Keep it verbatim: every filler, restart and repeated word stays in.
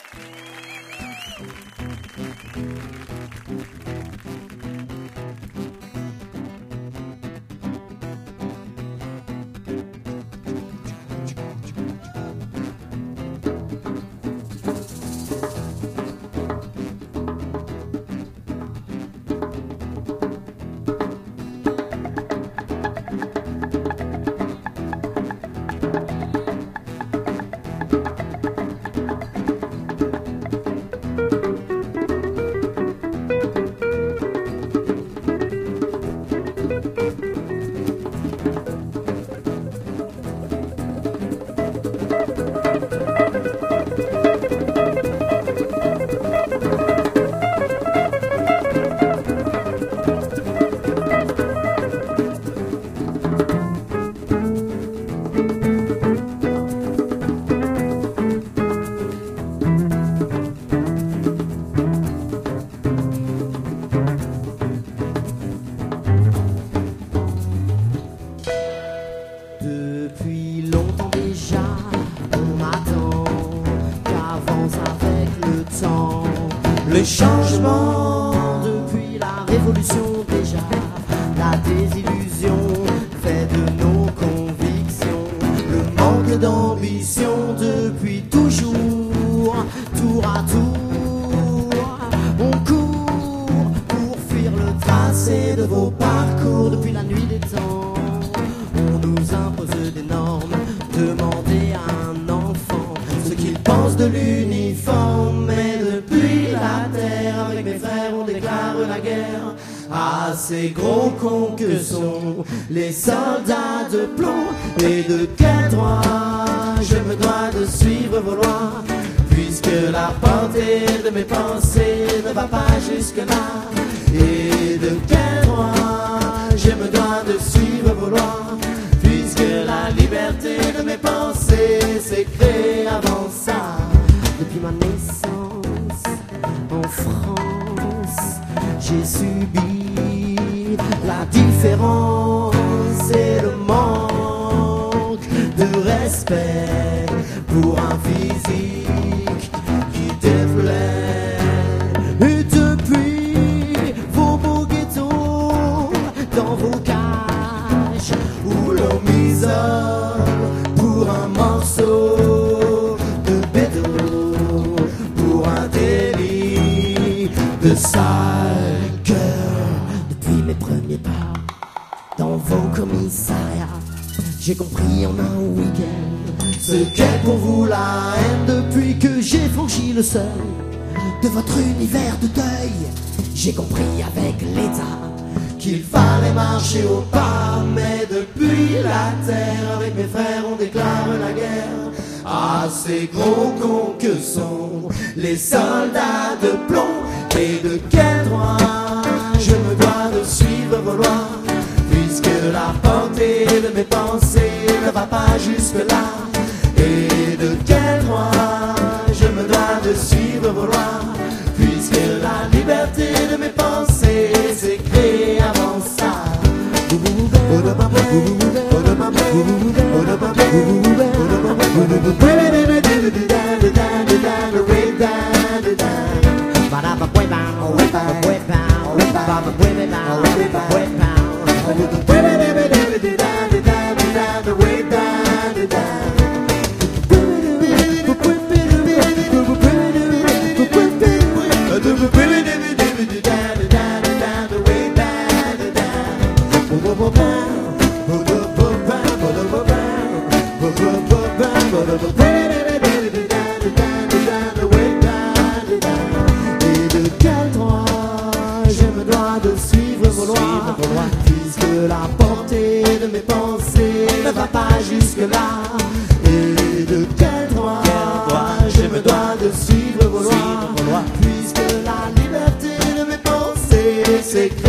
Depuis longtemps déjà, on m'attend, qu'avance avec le temps. Le changement depuis la révolution déjà, la désillusion fait de nos convictions le manque d'ambition depuis toujours, tour à tour. On court pour fuir le tracé de vos parcours depuis la nuit des temps. On nous impose des normes, demandez à un enfant ce qu'il pense de l'uniforme. Mais depuis la terre, avec mes frères, on déclare la guerre à ces gros cons que sont les soldats de plomb. Et de quel droit je me dois de suivre vos lois, puisque la portée de mes pensées ne va pas jusque-là. Et de quel droit je me dois de suivre vos lois, puisque la liberté de mes pensées s'est créée avant ça. Depuis ma naissance en France, j'ai subi la différence et le manque de respect pour un physique qui déplaît. Et depuis vos beaux ghettos, dans vos cages où l'on m'isole pour un morceau de béton, pour un délit de sale cœur. Depuis mes premiers pas dans vos commissariats, j'ai compris en un week-end ce qu'est pour vous la haine. Depuis que j'ai franchi le seuil de votre univers de deuil, j'ai compris avec l'État qu'il fallait marcher au pas. Mais depuis la terre, avec mes frères, on déclare la guerre à ces gros cons que sont les soldats de plomb. Et de quel droit je me dois de suivre vos lois, puisque la portée de mes pensées ne va pas jusque-là. Et de quel droit je me dois de suivre vos lois, puisque la liberté de mes pensées s'est créée avant ça. Et de quel droit je me dois de suivre vos lois, puisque la portée de mes pensées ne va pas jusque-là. Et de quel droit je me dois de suivre vos lois, puisque la liberté de mes pensées c'est